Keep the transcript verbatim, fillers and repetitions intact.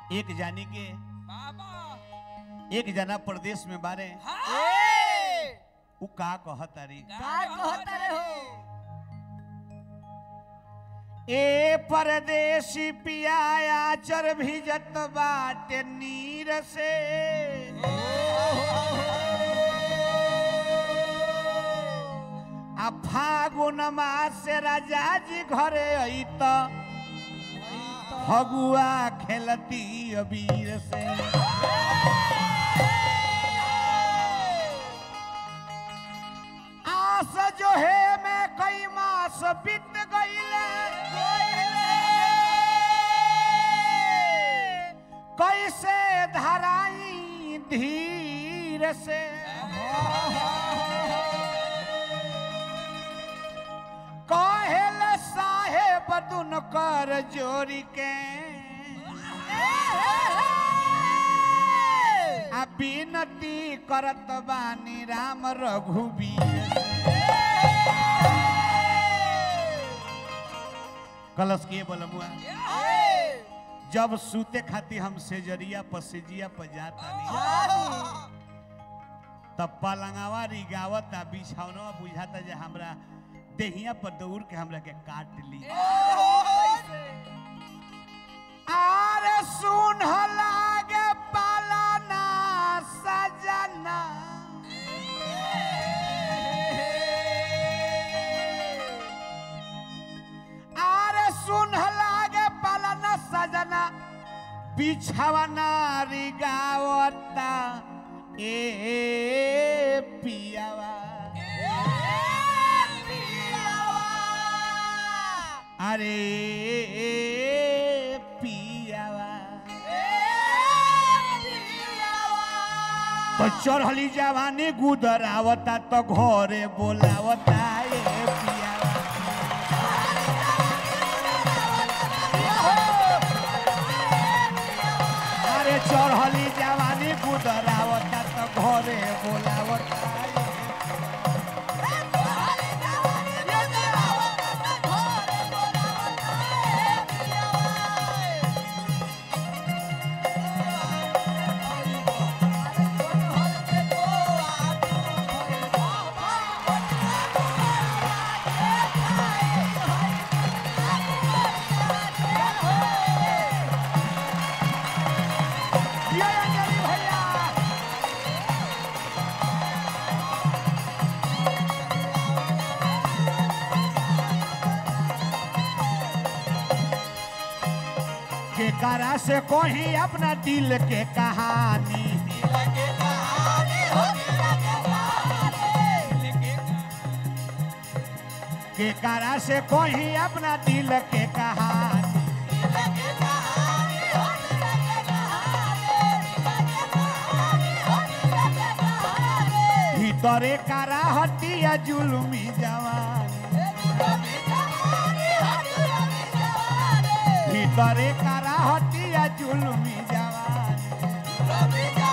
एक जानी के बाबा एक जना प्रदेश में बारे उ का कहत रे का कहत रे हो ए परदेसी पियाया चर भिजत बाटे नीर से आ फागुन मास से राजा जी घरे अइत फगुआ खेलती अबीर से आस जो है मैं कई मास बीत गईले कैसे धराई धीर से कहल साहेब दुन कर जोरी के आ बिनती करत बानी राम रघुबीर कलश के बोलमुआ जब सूते खाती हम सेजरिया पसेजिया पजाता तब पलंगवा रिगावता बिछौनवा बुझाता जे हमरा देहिया पर दौड़ के हमरा के काट ली आरे सुन लागे पालाना सजना आरे सुन लागे पालाना सजना बिछावना रिगावता ए पियावा अरे पियावा तो चढ़ली जवानी गुदरावता तो घरे बोलावता ए पियावा अरे चढ़ली जवानी गुदरावता तो घरे बोलावता करा से कोई अपना दिल के कहानी के करा से कोई अपना दिल के कहानी भीतरे करा हटिया जुलमी जवानी भीतरे करा हटिया जुलमी जवानी